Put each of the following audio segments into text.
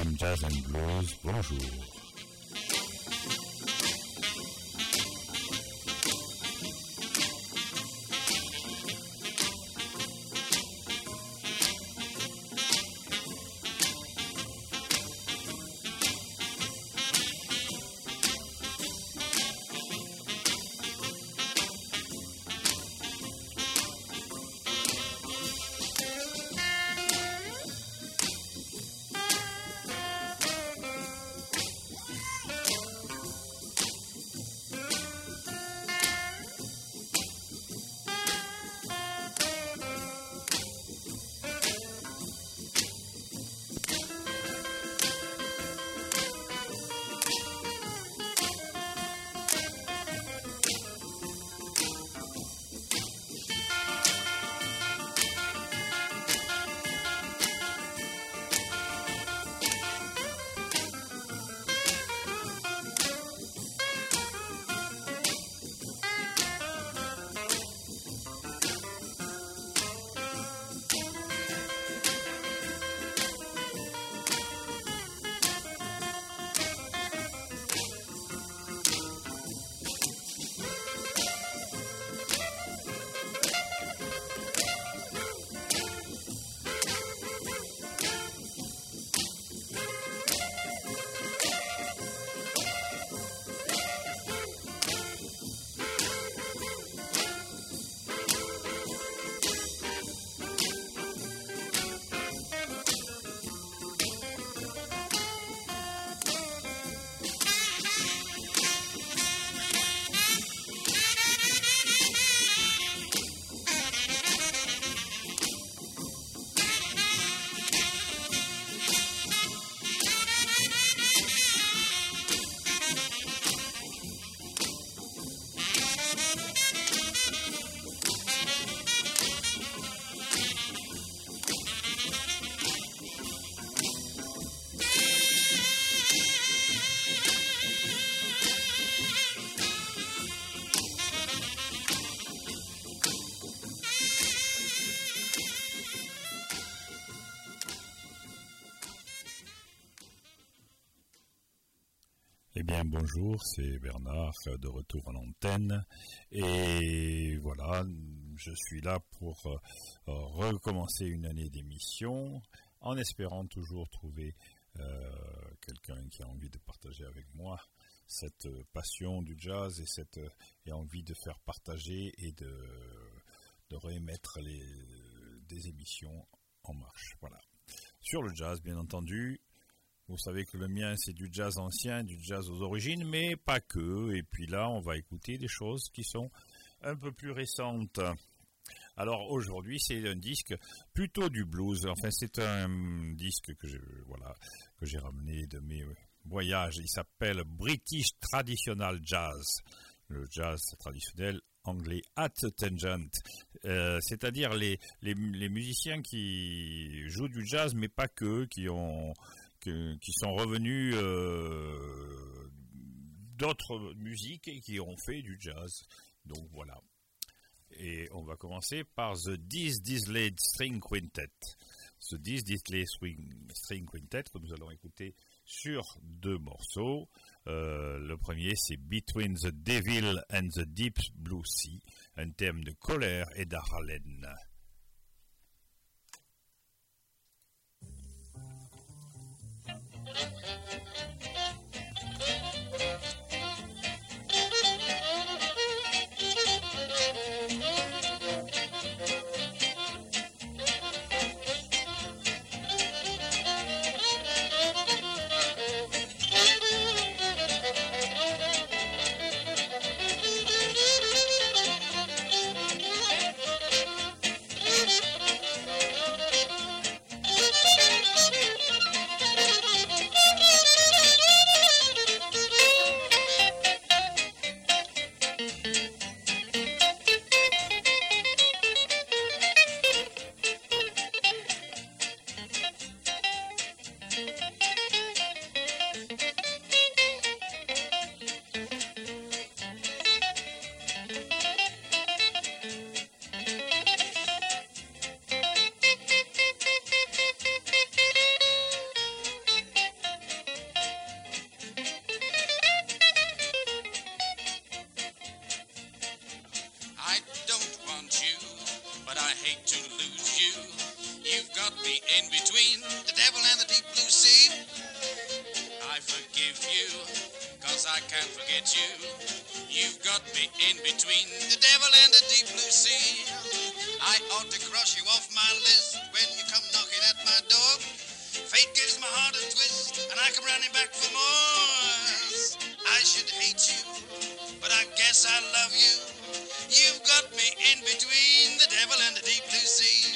FM Jazz and Blues, bonjour. Eh bien bonjour, c'est Bernard de retour à l'antenne et voilà, je suis là pour recommencer une année d'émission en espérant toujours trouver quelqu'un qui a envie de partager avec moi cette passion du jazz et envie de faire partager et de remettre des émissions en marche. Voilà. Sur le jazz, bien entendu. Vous savez que le mien, c'est du jazz ancien, du jazz aux origines, mais pas que. Et puis là, on va écouter des choses qui sont un peu plus récentes. Alors aujourd'hui, c'est un disque plutôt du blues. Enfin, c'est un disque que j'ai ramené de mes voyages. Il s'appelle British Traditional Jazz. Le jazz traditionnel anglais at tangent. C'est-à-dire les musiciens qui jouent du jazz, mais pas que, qui sont revenus d'autres musiques et qui ont fait du jazz. Donc voilà. Et on va commencer par The Disley String Quintet. Ce Disley String Quintet que nous allons écouter sur 2 morceaux. Le premier, c'est Between the Devil and the Deep Blue Sea, un thème de colère et d'Harlan. in between the devil and the deep blue sea. I forgive you, cause I can't forget you. You've got me in between the devil and the deep blue sea. I ought to cross you off my list when you come knocking at my door. Fate gives my heart a twist and I come running back for more. I should hate you, but I guess I love you. You've got me in between the devil and the deep blue sea.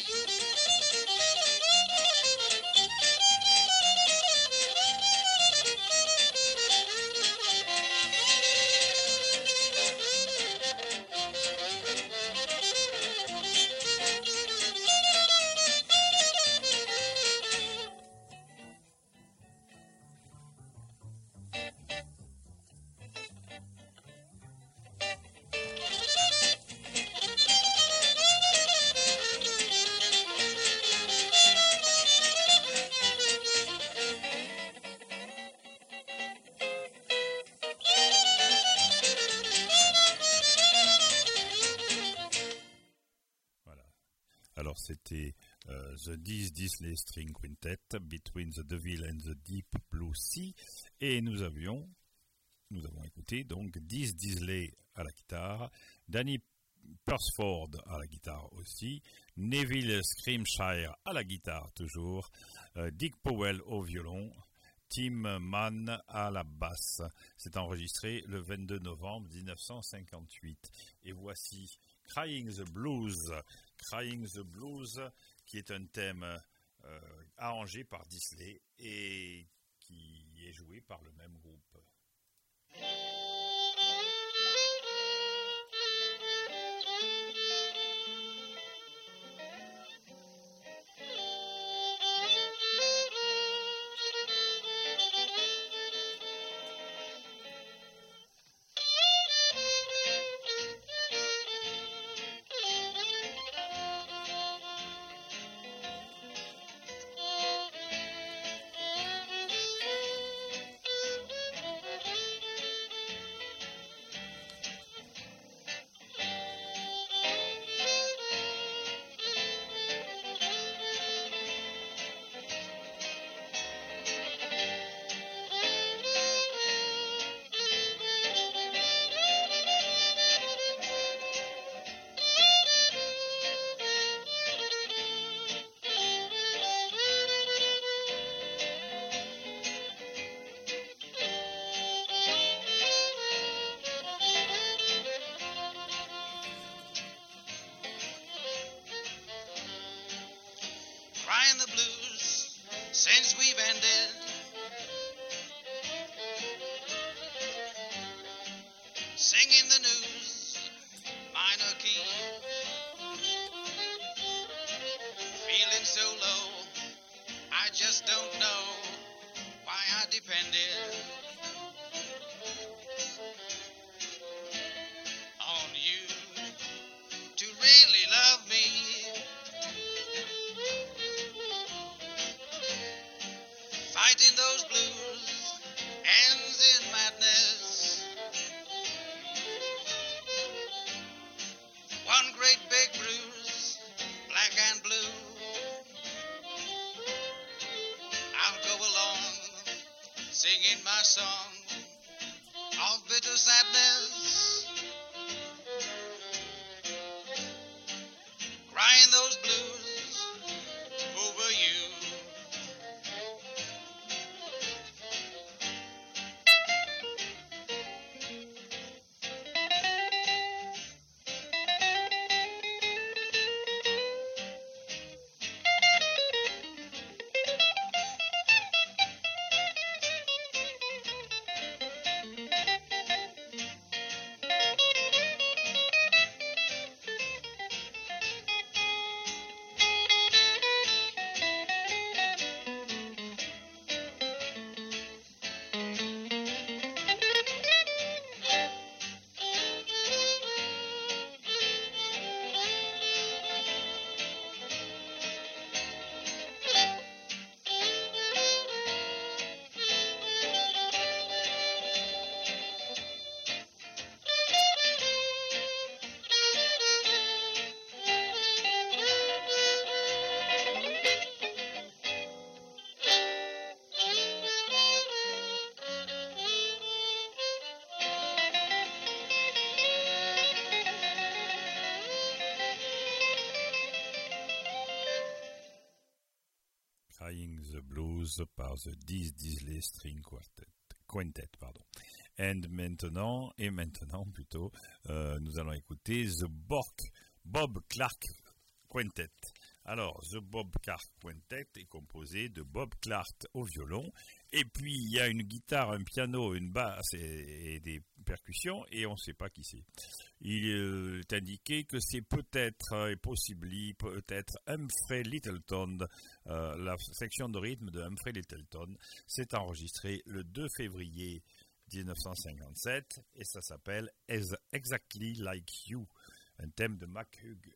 Alors c'était The Diz Disley String Quintet, Between the Devil and the Deep Blue Sea, et nous avons écouté donc Diz Disley à la guitare, Danny Pursford à la guitare aussi, Neville Scrimshire à la guitare toujours, Dick Powell au violon, Tim Mann à la basse. C'est enregistré le 22 novembre 1958. Et voici Crying the Blues, qui est un thème arrangé par Disley et qui est joué par le même groupe. Crying the blues since we've ended. Singing the news, minor key. Feeling so low, I just don't know why I depended on you to really love me. Fighting those blues ends in madness. One great big bruise, black and blue. I'll go along singing my song of bitter sadness. Crying those blues over you. Crying the Blues par The Disley String Quintet. Et maintenant, nous allons écouter The Bob Clark Quintet. Alors, The Bob Clark Quintet est composé de Bob Clark au violon, et puis il y a une guitare, un piano, une basse et des percussions, et on ne sait pas qui c'est. Il est indiqué que c'est peut-être Humphrey Lyttelton, la section de rythme de Humphrey Lyttelton. C'est enregistré le 2 février 1957, et ça s'appelle Exactly Like You, un thème de McHugh.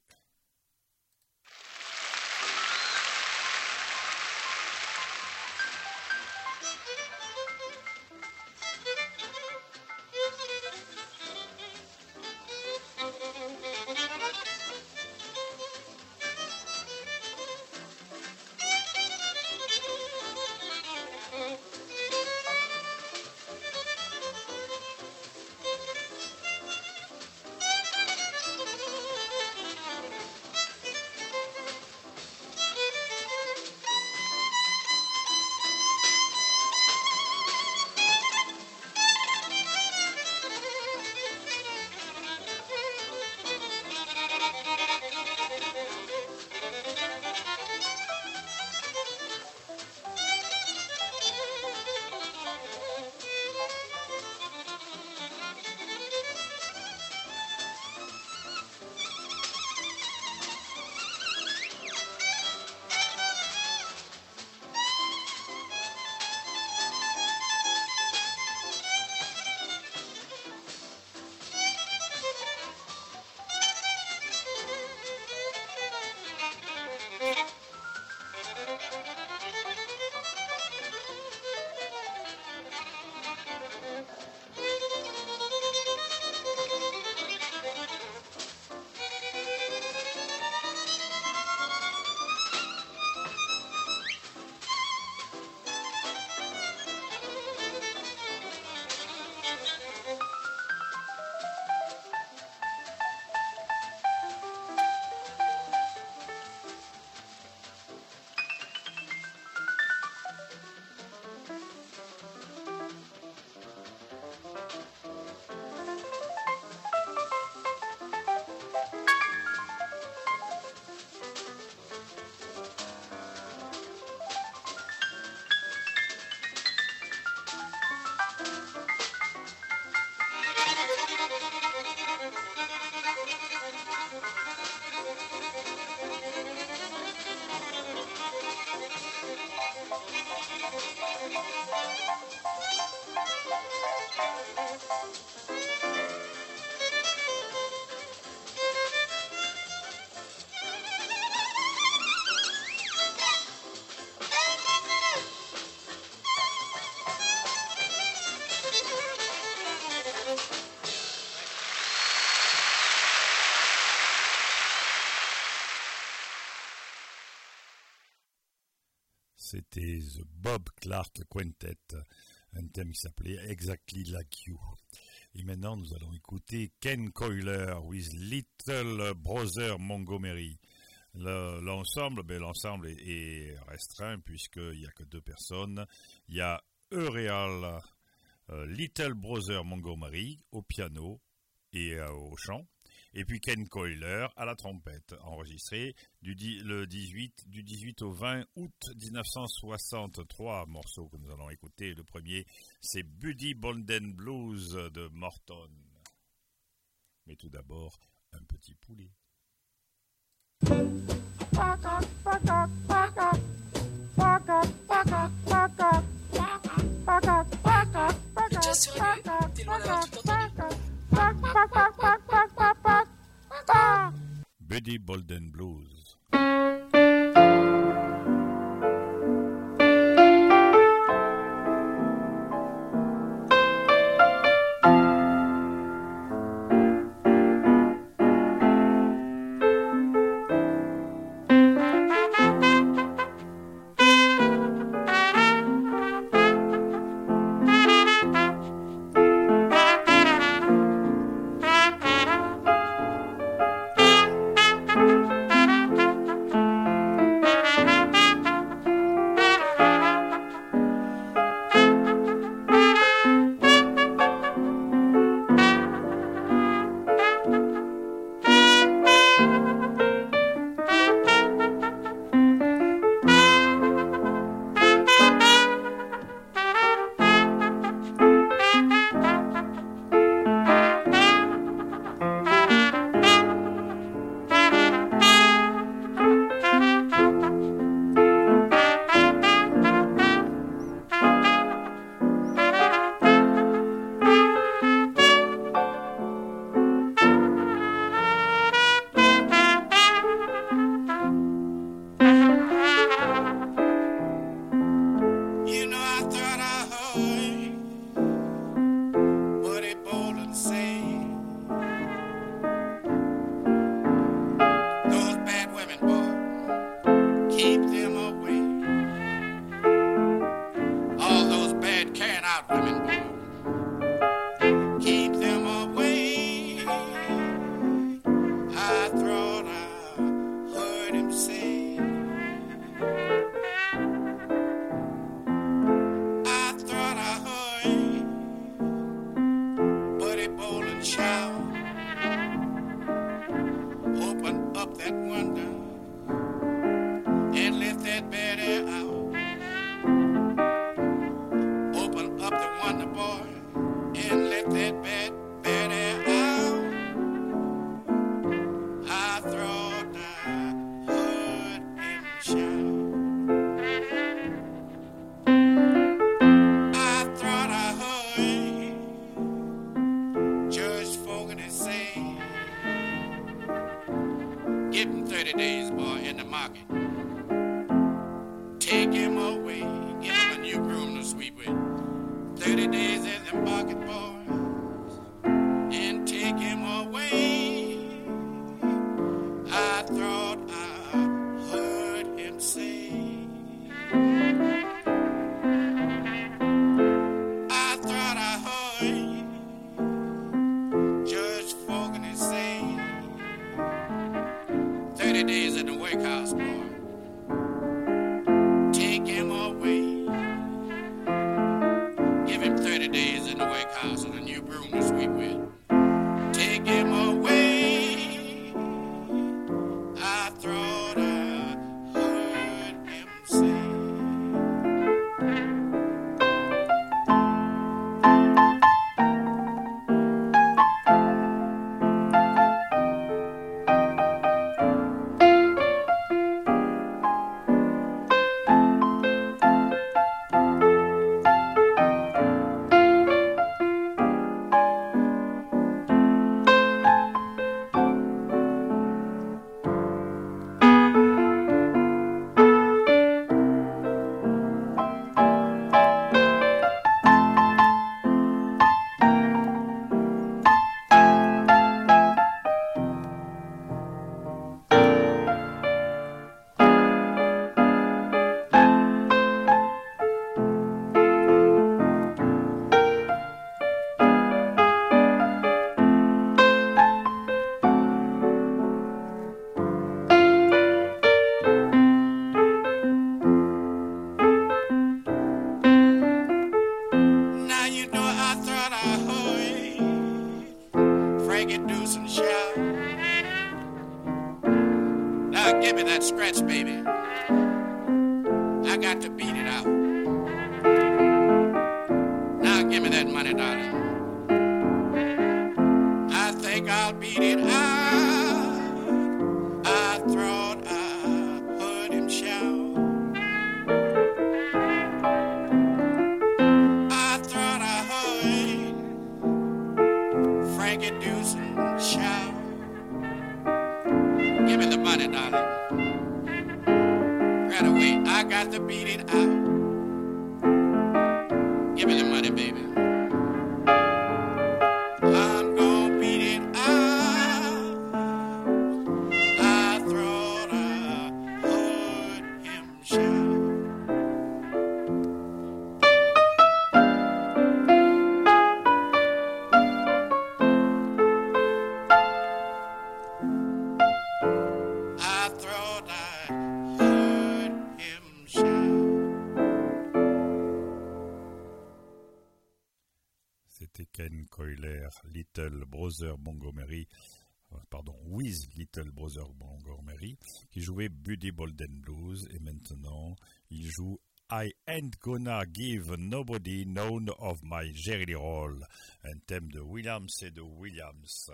C'était The Bob Clark Quintet, un thème qui s'appelait Exactly Like You. Et maintenant, nous allons écouter Ken Coyler with Little Brother Montgomery. L'ensemble est restreint puisqu'il n'y a que 2 personnes. Il y a Eureal Little Brother Montgomery au piano et au chant. Et puis Ken Coyler à la trompette, enregistré du 18 au 20 août 1963, morceau que nous allons écouter. Le premier, c'est Buddy Bolden Blues de Morton. Mais tout d'abord, un petit poulet. Déjà sur lui, t'es loin d'avoir tout entendu. Buddy Bolden Blues. about women, boy. Keep them away. I thought I heard him say. I thought I heard Buddy Bolin shout. Open up that window and let that bad air out. Open up the window, boy, and let that bad air out. I thought I heard him shout. I thought I heard Judge Fogarty say, give him 30 days, boy, in the market. Take him away, give him a new groom to sweep with. 30 days in the market, boys, and take him away. I thought I heard him say. I thought I heard Judge Fogarty say, 30 days in the workhouse, boy. Take him away. Give him 30 days in the workhouse and a new broom to sweep with. Take him away. I thought I heard him say. Now you know I thought I heard Frankie Doosan shout. Now give me that scratch, baby. I got to beat it out. Now give me that money, darling. I think I'll beat it out. I thought I heard him shout. I thought I heard Frankie Doosan shout. Give me the money, darling. Right away, I got to beat it out. Give me the money, baby. I'm gonna beat it out. I thought I heard him shout. I thought I heard him shout. C'était Ken Coiler, Little Brother Montgomery, with Little Brother Montgomery, qui jouait Buddy Bolden Blues, et maintenant il joue I Ain't Gonna Give Nobody None of My Jelly Roll, un thème de Williams et de Williams.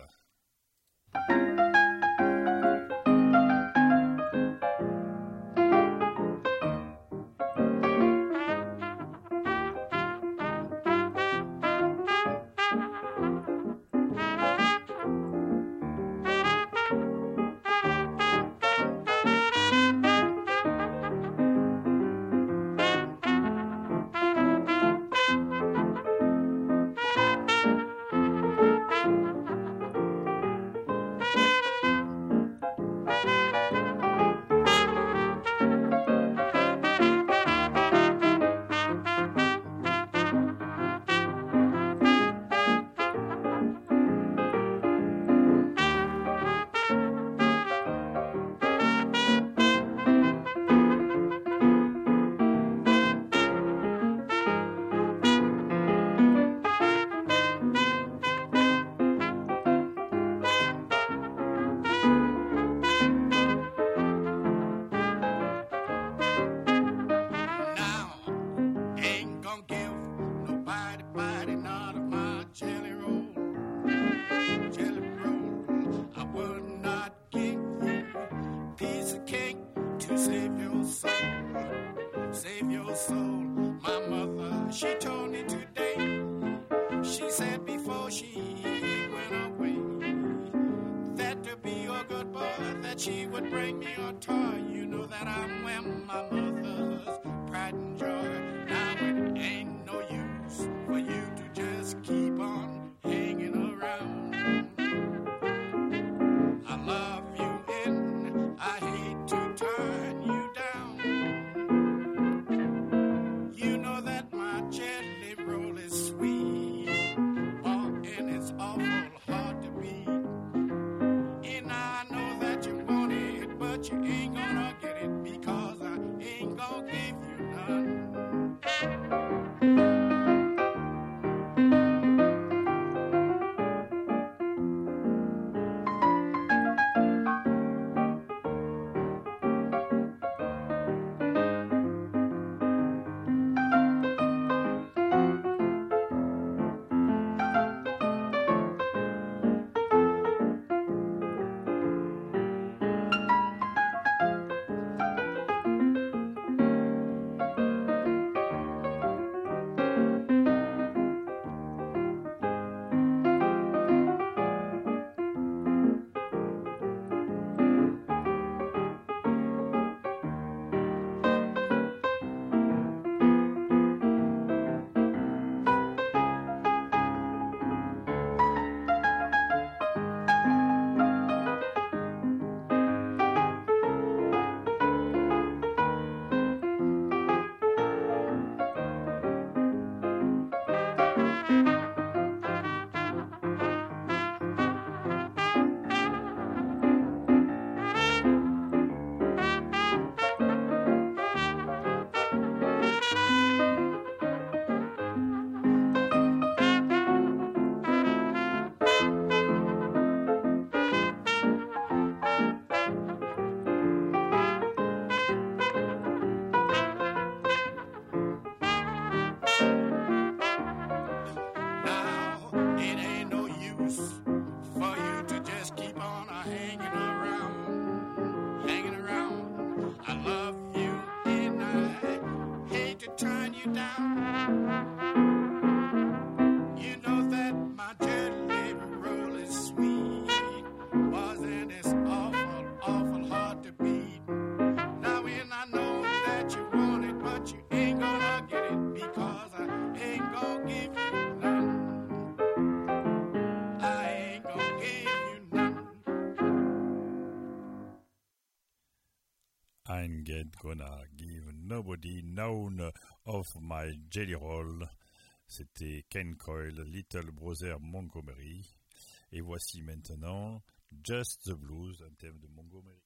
save your soul. My mother, she told me today, she said before she went away, that to be a good boy, that she would bring me a toy. You know that I'm my mother's pride and joy. Now it ain't no use for you to just keep on hanging around. I love you and I hate to turn you down. You know that my jelly roll is sweet, oh, and it's awful hard to beat. And I know that you want it, but you ain't gonna get it because I ain't gonna give you none. I ain't gonna give nobody none of my jelly roll. C'était Ken Coyle, Little Brother Montgomery. Et voici maintenant Just the Blues, un thème de Montgomery.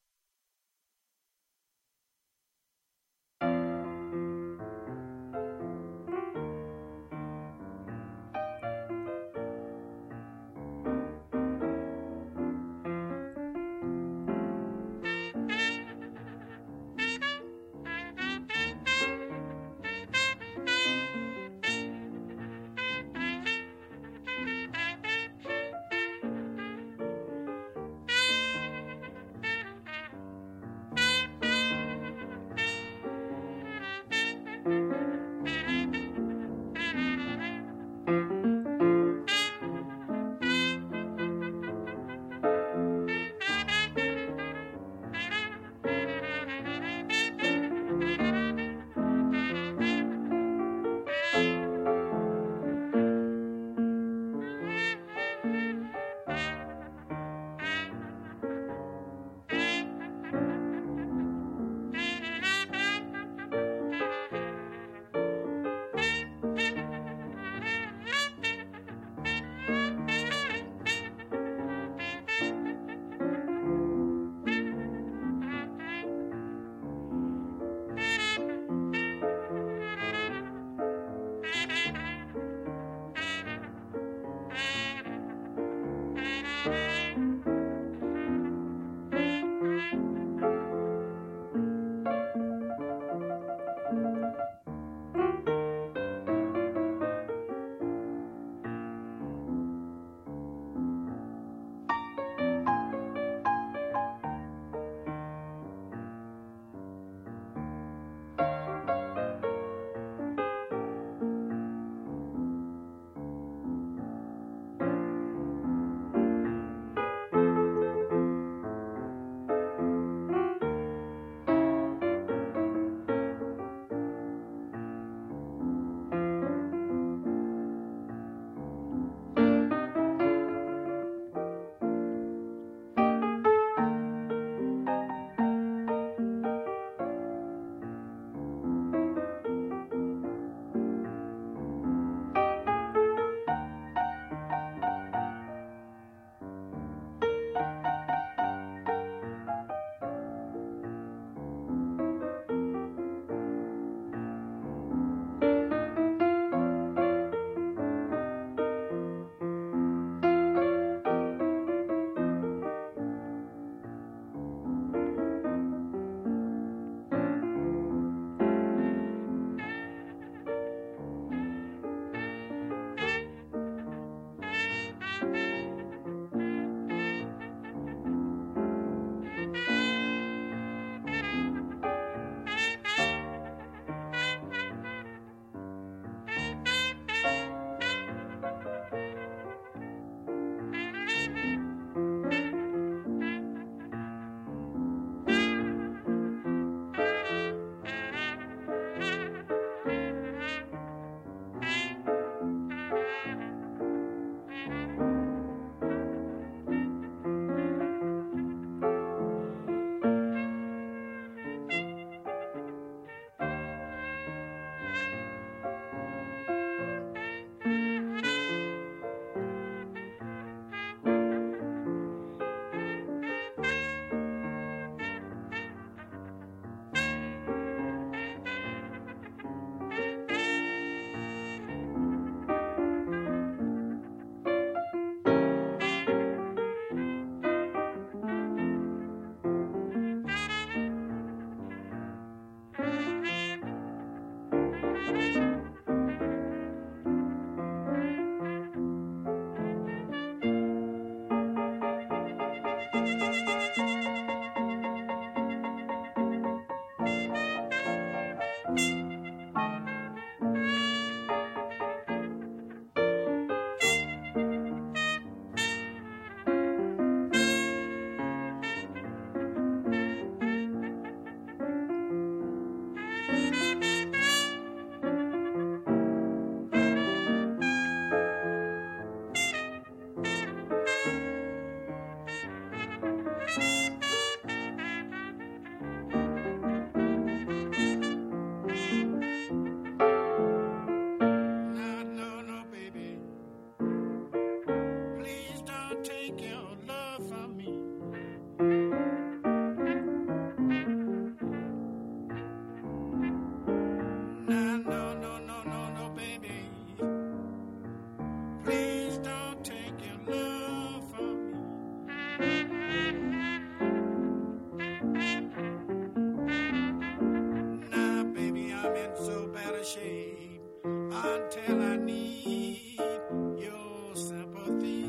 until I need your sympathy.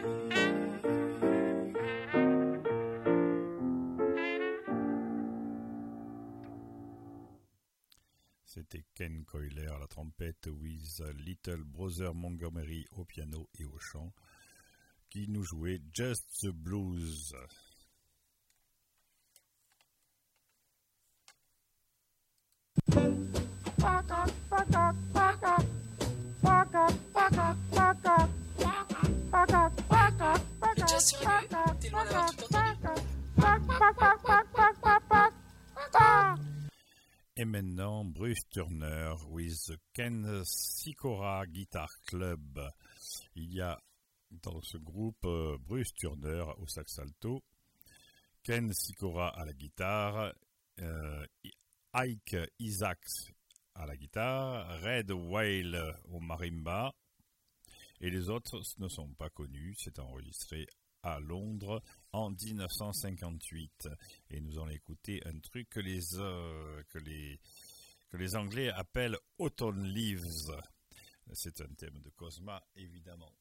C'était Ken Coyler à la trompette, with Little Brother Montgomery au piano et au chant, qui nous jouait Just the Blues. Déjà sur lui, t'es loin d'avoir tout entendu. Et maintenant, Bruce Turner with the Ken Sikora Guitar Club. Il y a dans ce groupe Bruce Turner au sax alto, Ken Sikora à la guitare, Ike Isaacs à la guitare, Red Whale au marimba, et les autres ne sont pas connus. C'est enregistré à Londres en 1958, et nous allons écouter un truc que les Anglais appellent Autumn Leaves. C'est un thème de Cosma, évidemment.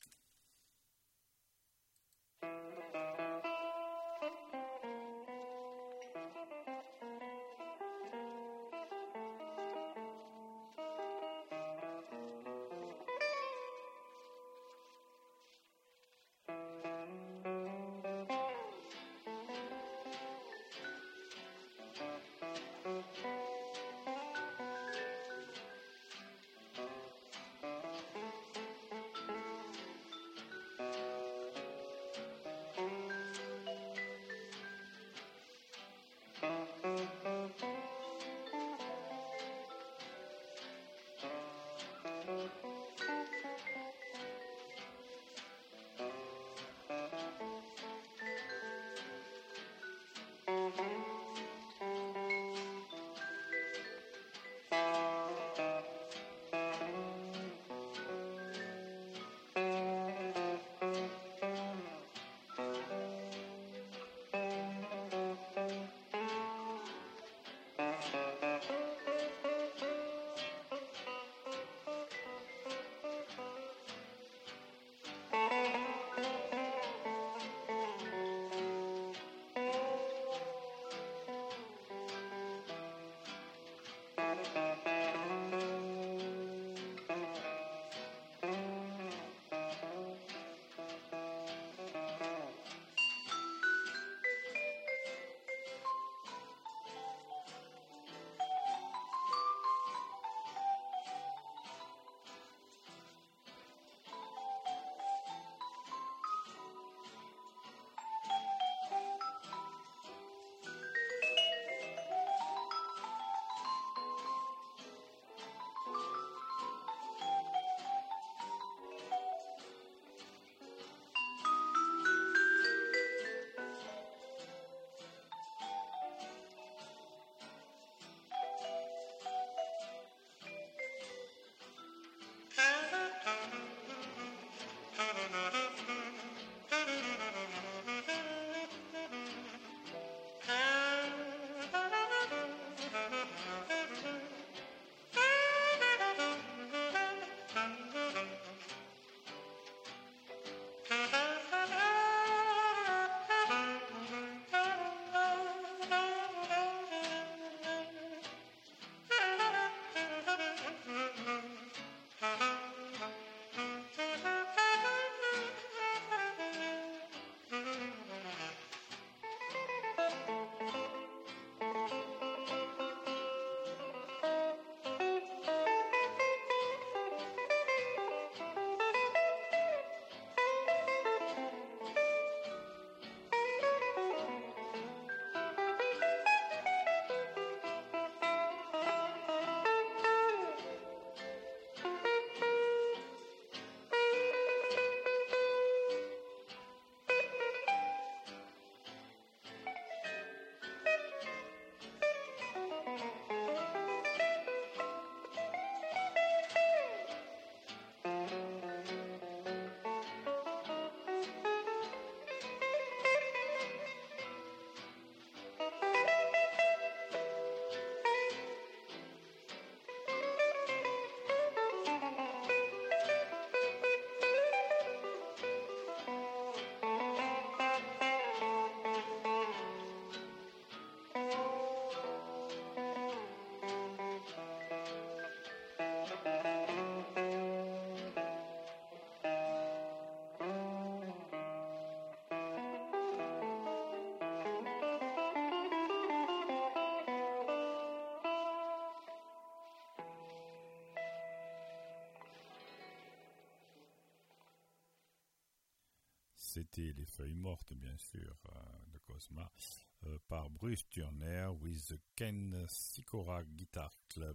été Les Feuilles Mortes, bien sûr, de Cosma, par Bruce Turner with the Ken Sikora Guitar Club.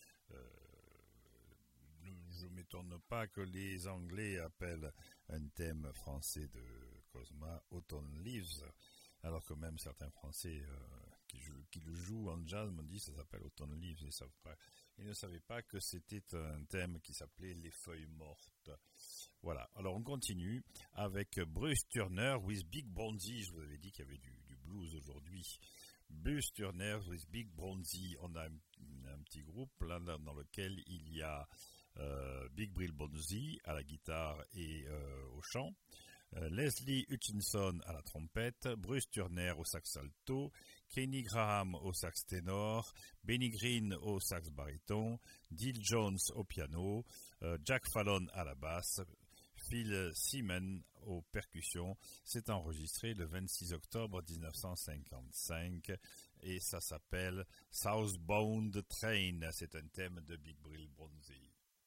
Je ne m'étonne pas que les Anglais appellent un thème français de Cosma Autumn Leaves, alors que même certains Français qui le jouent en jazz me disent que ça s'appelle Autumn Leaves. Ils ne savaient pas que c'était un thème qui s'appelait Les Feuilles Mortes. Voilà, alors on continue avec Bruce Turner with Big Bronzy. Je vous avais dit qu'il y avait du blues aujourd'hui. Bruce Turner with Big Bronzy. On a un petit groupe là dans lequel il y a Big Bill Bronzy à la guitare et au chant, Leslie Hutchinson à la trompette, Bruce Turner au sax alto, Kenny Graham au sax ténor, Benny Green au sax baryton, Dill Jones au piano, Jack Fallon à la basse, Phil Seaman aux percussions. C'est enregistré le 26 octobre 1955 et ça s'appelle Southbound Train. C'est un thème de Big Bill Bronzy.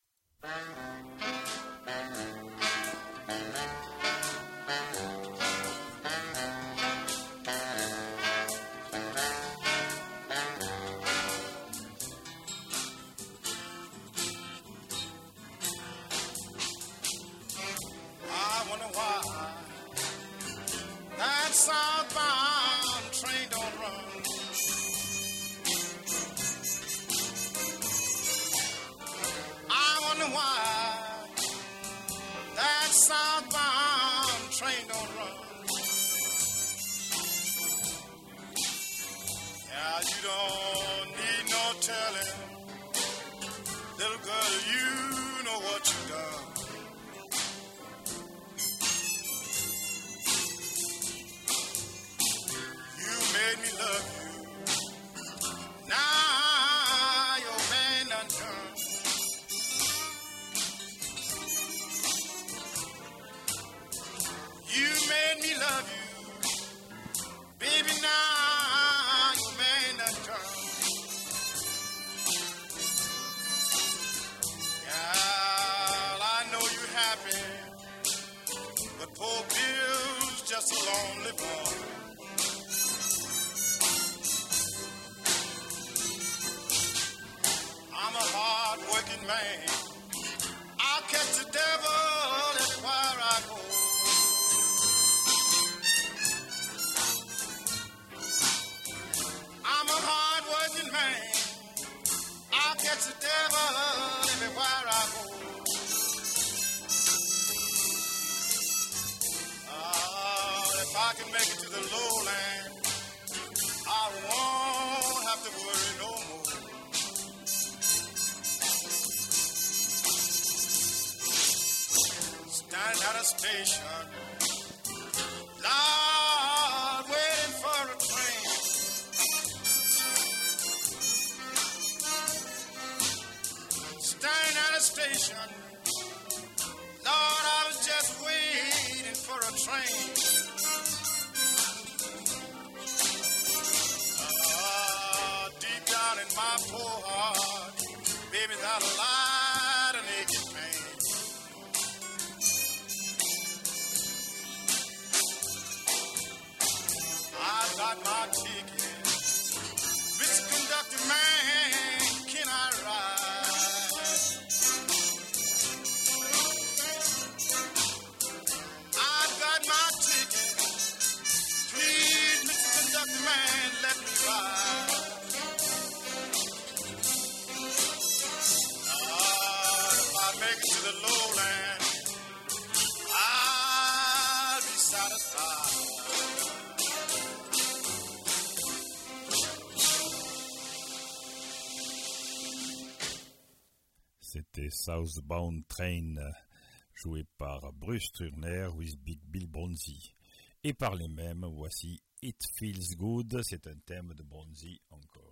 I wonder why that southbound train don't run. I wonder why that southbound train don't run. Yeah, you don't need no telling, little girl, you know what you done. Made me love you. Now your man done turned. You made me love you, baby. Now your man done turned. Girl, I know you're happy, but poor Bill's just a lonely boy. I'm a hard-working man. I'll catch the devil everywhere I go. I'm a hard-working man. I'll catch the devil everywhere I go. If I can make it to the lowland, I won't have to worry no more. Standing at a station, Lord, waiting for a train. Standing at a station, Lord, I was just waiting for a train. Deep down in my poor heart, baby, that light and aching pain. I got my ticket. Mr. Conductor, man, can I ride? I've got my ticket. Please, Mr. Conductor, man, let me ride. If I make it to the lowland, I'll be satisfied. C'était Southbound Train, joué par Bruce Turner with Big Bill Bronzy. Et par les mêmes, voici It Feels Good, c'est un thème de Bronzy encore.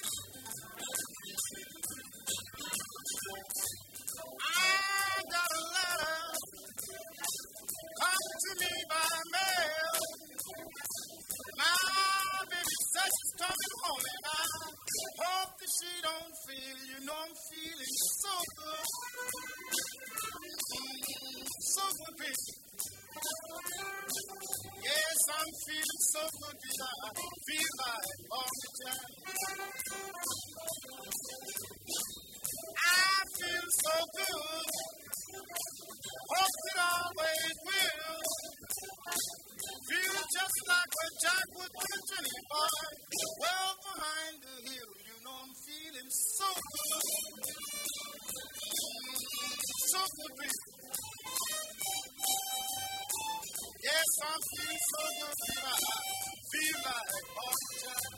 I got a know I'm feeling so good. So good, baby. Yes, I'm feeling so good, I feel like all the time. I feel so good. Hope it always will. Feel just like when Jack was with Jenny boy. Well behind the hill, you know I'm feeling so good. So good, baby. Yes, I'm feeling so good, I feel like all the time.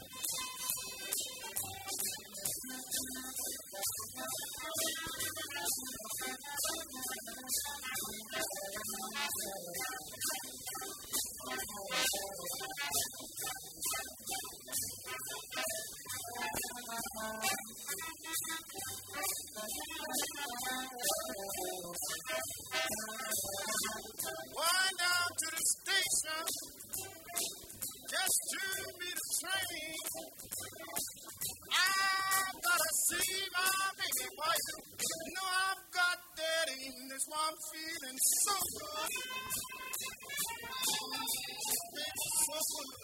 Wind down to the station just to meet a train. I've gotta see my baby wife. You know I've got daddy, that's why I'm feeling so good. Baby, so good.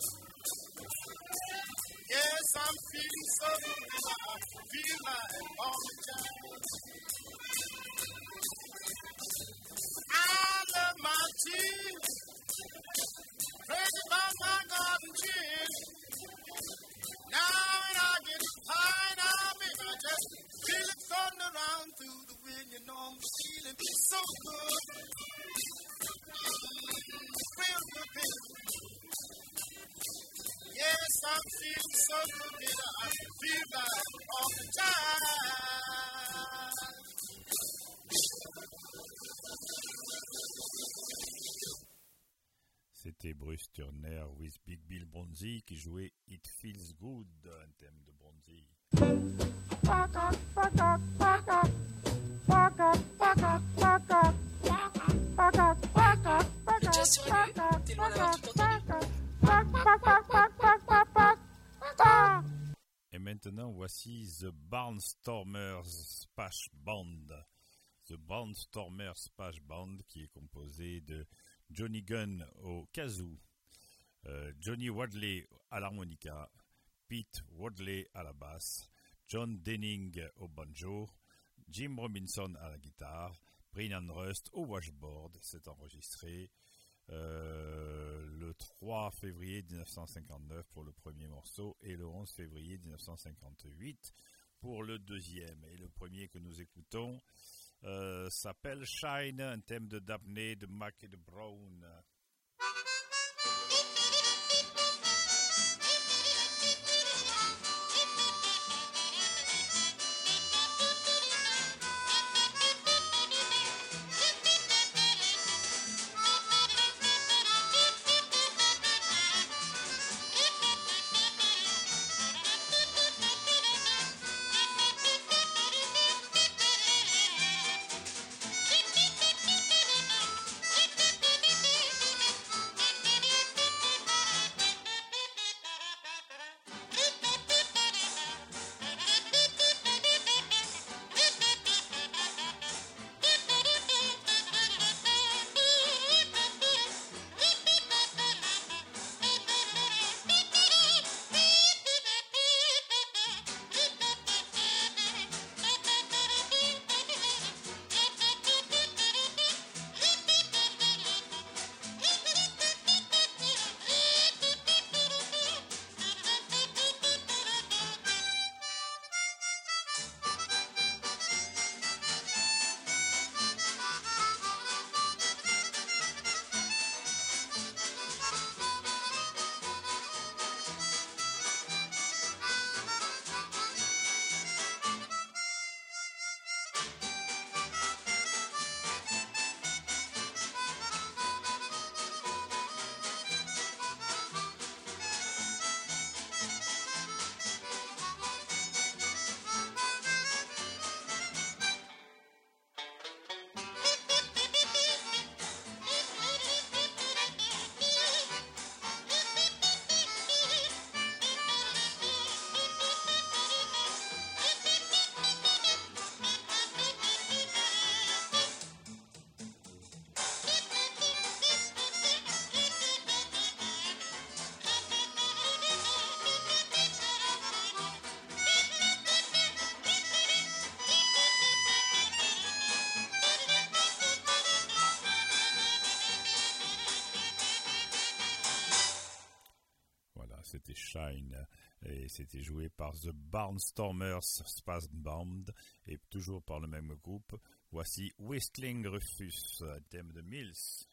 Yes, I'm feeling so good. I feel like all the time. I love my tea. Crazy about my garden gin. Now when I get high, now baby, I just feel it thunder around through the wind. You know I'm feeling so good. Feel good, baby. Yes, I'm feeling so good, baby. I feel like all the time. C'était Bruce Turner with Big Bill Bronzy qui jouait It Feels Good, un thème de Bronzy. Déjà sur la rue, t'es loin d'avoir tout entendu. Et maintenant, voici The Barnstormers Splash Band. The Barnstormers Splash Band qui est composé de Johnny Gunn au kazoo, Johnny Wadley à l'harmonica, Pete Wadley à la basse, John Denning au banjo, Jim Robinson à la guitare, Brian Rust au washboard. C'est enregistré le 3 février 1959 pour le premier morceau et le 11 février 1958 pour le deuxième. Et le premier que nous écoutons s'appelle Shine, un thème de Dabney de Mac et de Brown. Thank you. c'était joué par The Barnstormers Spasm Band et toujours par le même groupe. Voici Whistling Rufus, thème de Mills.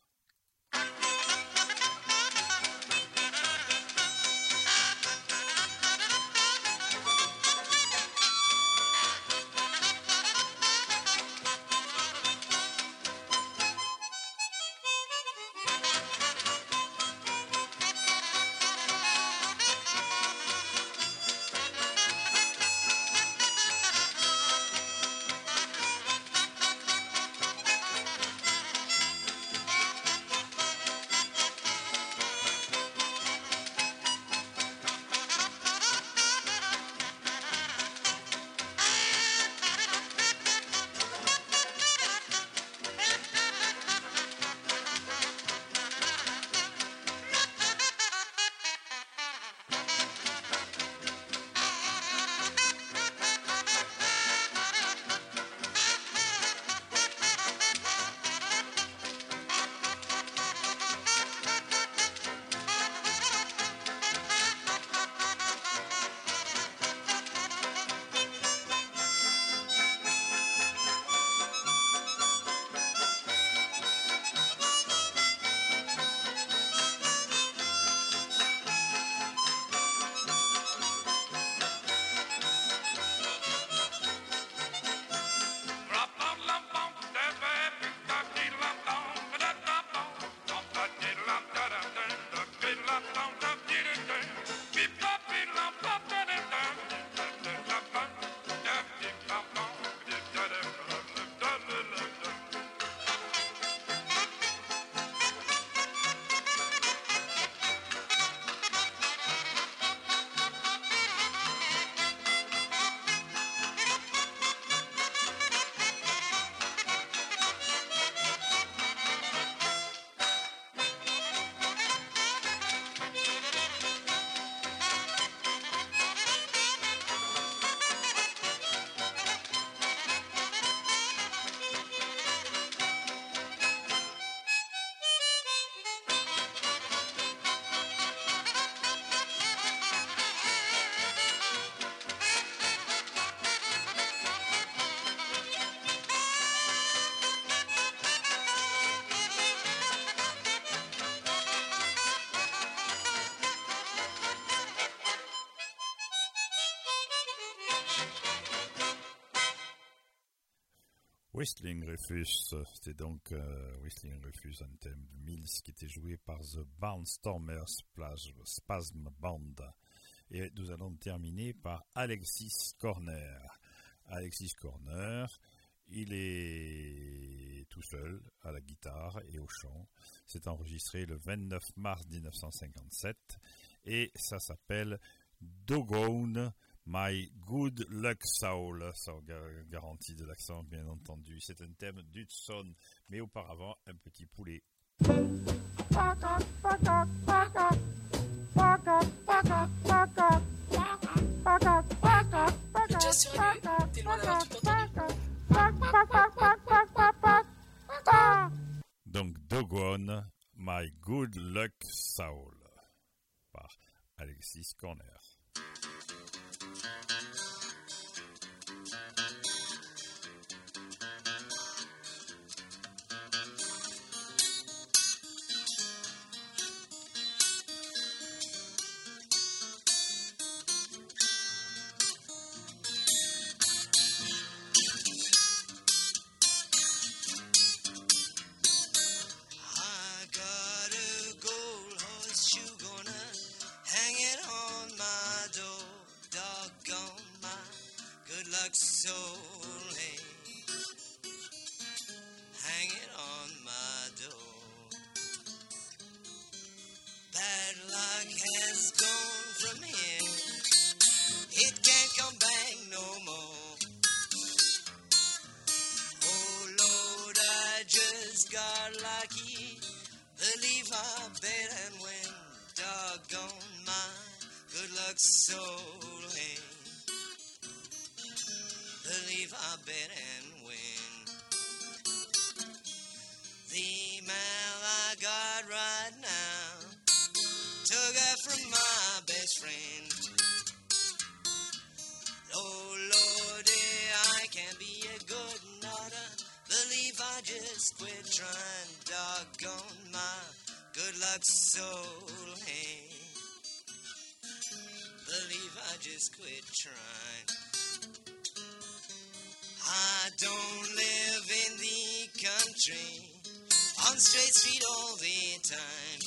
Whistling Rufus, c'était donc Whistling Rufus, un thème de Mills qui était joué par The Barnstormers Spasm Band. Et nous allons terminer par Alexis Corner. Alexis Corner, il est tout seul à la guitare et au chant. C'est enregistré le 29 mars 1957 et ça s'appelle Doggone My Good Luck Soul, ça garantit de l'accent bien entendu. C'est un thème d'Hudson, mais auparavant un petit poulet. Déjà sur lui, t'es loin d'avoir tout entendu. Donc Doggone My Good Luck Soul par Alexis Corner. Believe I bet and win. The email I got right now took it from my best friend. I just quit trying. Doggone my good luck soul. Hey, believe I just quit trying. I don't live in the country on Straight Street all the time.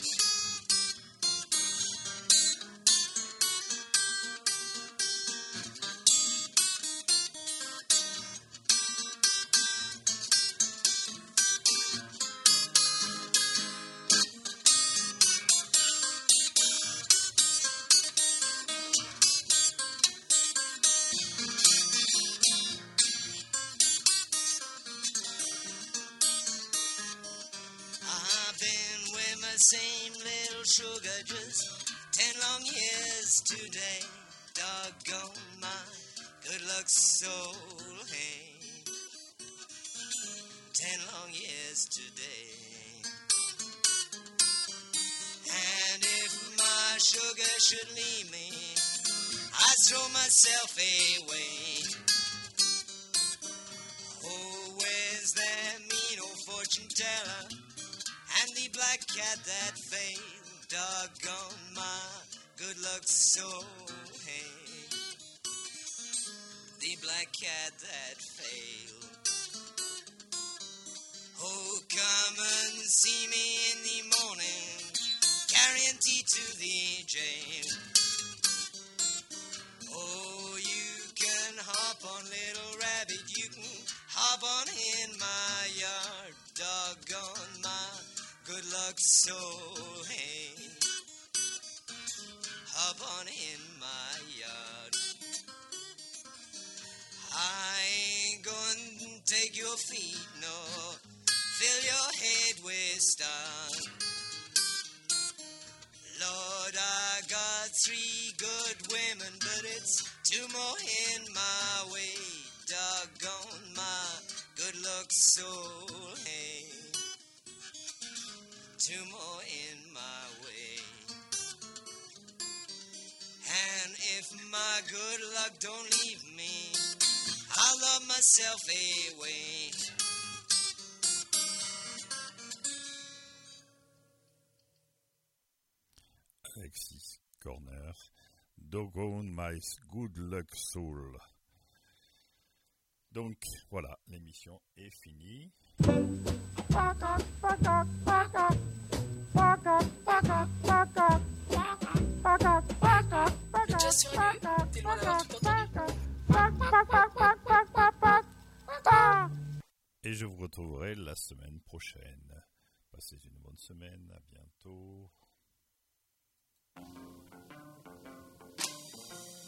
Same little sugar, just 10 long years today. Doggone my good luck soul, hey. 10 long years today. And if my sugar should leave me, I'd throw myself away. Oh, where's that mean old fortune teller? And the black cat that failed, doggone my good luck soul, hey. The black cat that failed. Oh, come and see me in the morning, carrying tea to the jail. Oh, you can hop on, little rabbit, you can hop on in my yard, doggone my good luck soul, hey. Hop on in my yard. I ain't gonna take your feet, no, fill your head with stars. Lord, I got 3 good women, but it's 2 more in my way. Doggone my good luck soul, hey. 2 more in my way. And if my good luck don't leave me, I'll love myself away. Alexis Corner, Doggone My Good Luck Soul. Donc voilà, l'émission est finie. Jazz sur Ému, t'es loin d'avoir tout entendu. Et je vous retrouverai la semaine prochaine. Passez une bonne semaine, à bientôt.